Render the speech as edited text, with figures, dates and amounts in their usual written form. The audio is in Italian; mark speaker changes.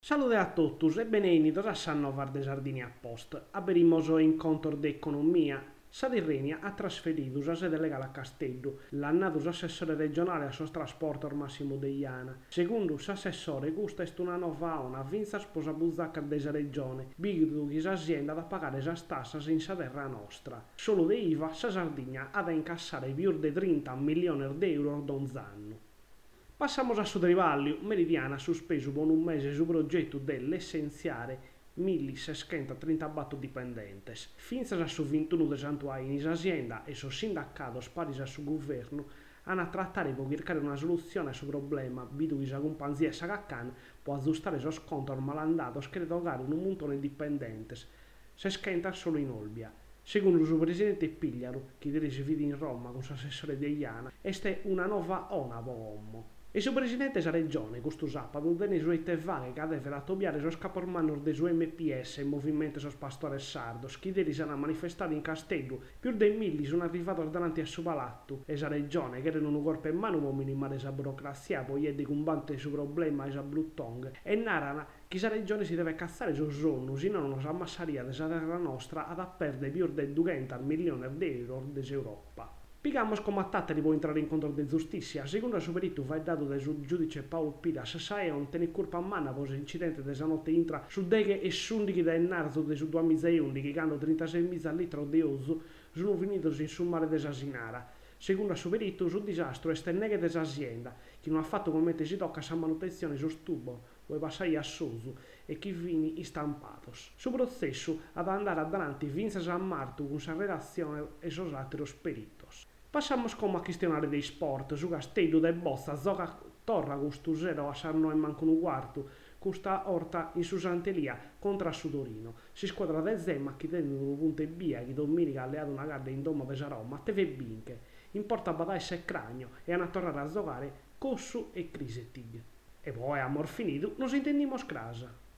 Speaker 1: Salute a tutti e benvenuti a Nova de Sardinia Post. Abbiamo incontro di economia. Sa Tirrenia ha trasferito la sede legale a Castello, l'ha nato l'assessore regionale a sos trasporto Massimo Deiana. Secondo l'assessore, questa è una nuova ona, vinza sposa buzzacca della regione, bidu che l'azienda da pagare le tasse in sa terra nostra. Solo di IVA, la Sardegna ha da incassare più di 30 milioni di euro d'anno. Passiamo a Sudrivalio. Meridiana ha sospeso per un mese sul progetto dell'essenziare 1630 batto dipendentes. Finza su 21 de santuari in azienda e su sindacato sparisa su governo hanno trattare per cercare una soluzione a questo problema, visto che la compagnia Sagaccan può aggiustare il sconto al malandato che togare un montone di dipendentes. Se scenta solo in Olbia. Secondo il suo presidente Pigliaro, che dirige vede in Roma con l'assessore Deiana, è una nuova ona uomo. E il suo presidente della regione, questo sabato, denne sue vaghe che deve rattopiare lo scapormanno del suo MPS, il movimento sos pastores sardos, che ieri sono manifestati in Castello, più dei 1000 sono arrivati davanti al suo palazzo, e la regione, che era un corpo in mano per minimare la burocrazia, poi è di combattere il suo problema e la Bluttong, e narrano che la regione si deve cazzare sul sonno, se no non si ammassaria della terra nostra ad perdere più di 200 milioni di euro dell'Europa. Pigamos come attatti può entrare in contro di giustizia. Secondo il suo perito va dato dal giudice Paolo Pilas, Saeon tiene colpa a manna per l'incidente della notte intra su deghe e sundichi del narzo del 2011 che hanno 36.000 litri di oso sono finiti in summare desasinara. Secondo il suo perito, il disastro è stenneghe dell'azienda, che non ha fatto come si tocca sa manutenzione su stubo, o passare a Sosu, e che vini istampatos. Su processo ad andare avanti vinza San Marto con sa relazione e sos altri peritos. Passiamo come a questionare dei sport, su Castello de Bozza, gioca torra con stu 0 a Sarno e manco un quarto, con sta orta in Susantelia contro su Torino. Si squadra del Zemma che tendono un punto e via, che domenica ha alleato una gara in Doma de Roma, TV Binche. In porta Badaissa e Cragno e hanno tornato a giocare Cossu e Crisetig. E poi, amor finito, nos intendimos crasa.